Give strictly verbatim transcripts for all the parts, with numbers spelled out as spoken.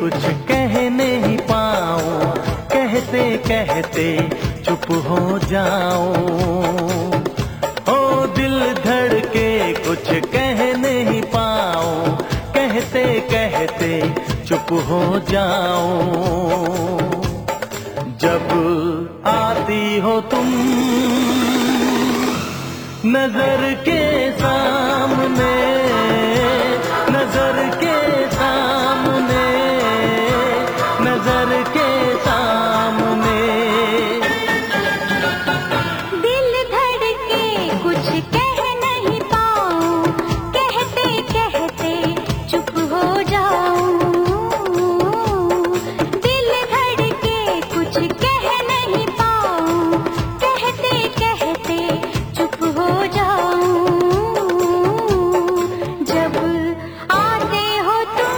कुछ कह नहीं पाऊं, कहते कहते चुप हो जाऊं। ओ दिल धड़के कुछ कह नहीं पाऊं, कहते कहते चुप हो जाऊं। जब आती हो तुम नजर के सामने, नजर के सामने, नजर के सामने, दिल धड़के कुछ कह नहीं पाऊं, कहते कहते चुप हो जाऊं। दिल धड़के कुछ कह नहीं पाऊं, कहते कहते चुप हो जाऊं। जब आते हो तुम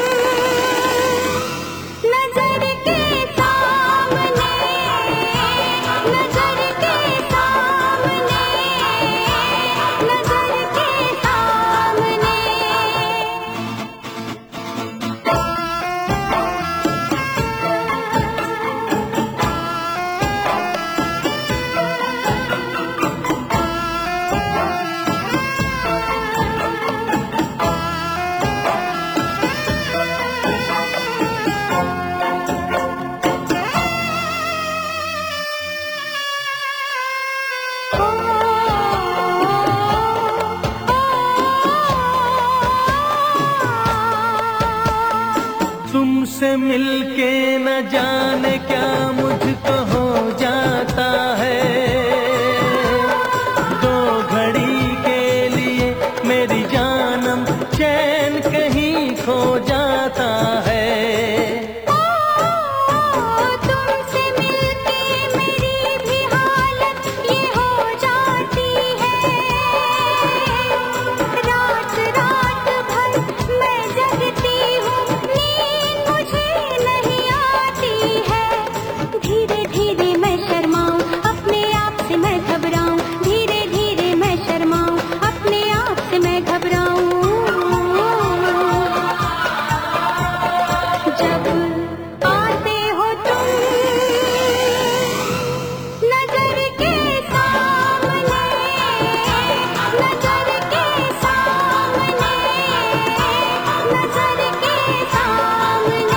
नजर के सामने, नजर के सामने, नजर के सामने। तुमसे मिलके न जाने क्या मुझको हो जाता है। दो घड़ी के लिए मेरी जानम चैन कहीं खो जाता है। तुमसे मिलके मेरी भी हालत ये हो जाती है। रात रात भर मैं जगती हूँ, नींद मुझे नहीं आती है। धीरे धीरे मैं शर्माऊं, अपने आप से मैं घबराऊं। धीरे धीरे मैं शर्माऊं, अपने आप से मैं घबराऊं। जब आते हो तुम नजर के सामने, नजर के सामने, नजर के सामने।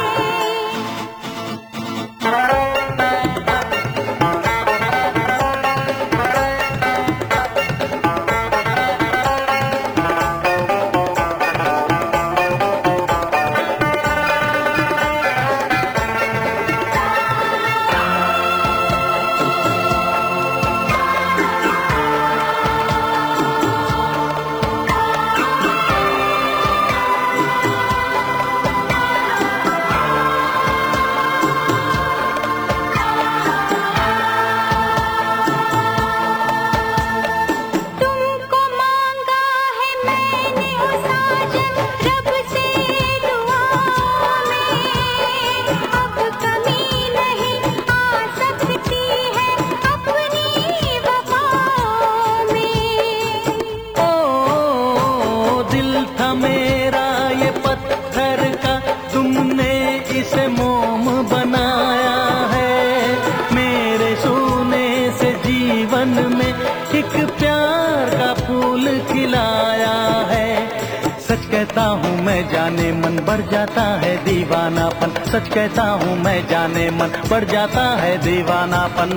तुमको मांगा है मैंने ओ साजन रब से दुआओं में। अब कमी नहीं आ सकती है अपनी वफाओं में। ओ दिल था मेरा ये पत्थर का, तुमने इसे मोम बनाया है। मेरे सोने से जीवन में एक प्यार का फूल खिलाया है। सच कहता हूँ मैं जाने मन बढ़ जाता है दीवानापन। सच कहता हूँ मैं जाने मन बढ़ जाता है दीवानापन।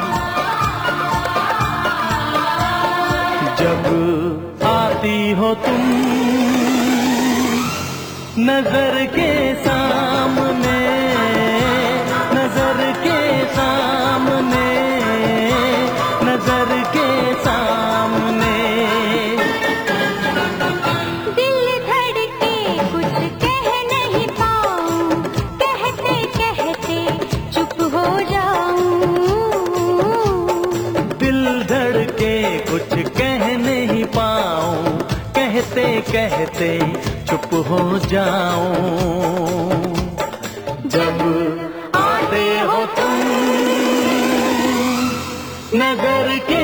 जब आती हो तुम नजर के सामने, नजर के सामने, नजर के सामने, दिल धड़के कुछ कह नहीं पाऊं, कहते कहते चुप हो जाऊं। दिल धड़के कुछ कह नहीं पाऊं, कहते कहते चुप हो जाऊं। जब आते हो तुम नजर के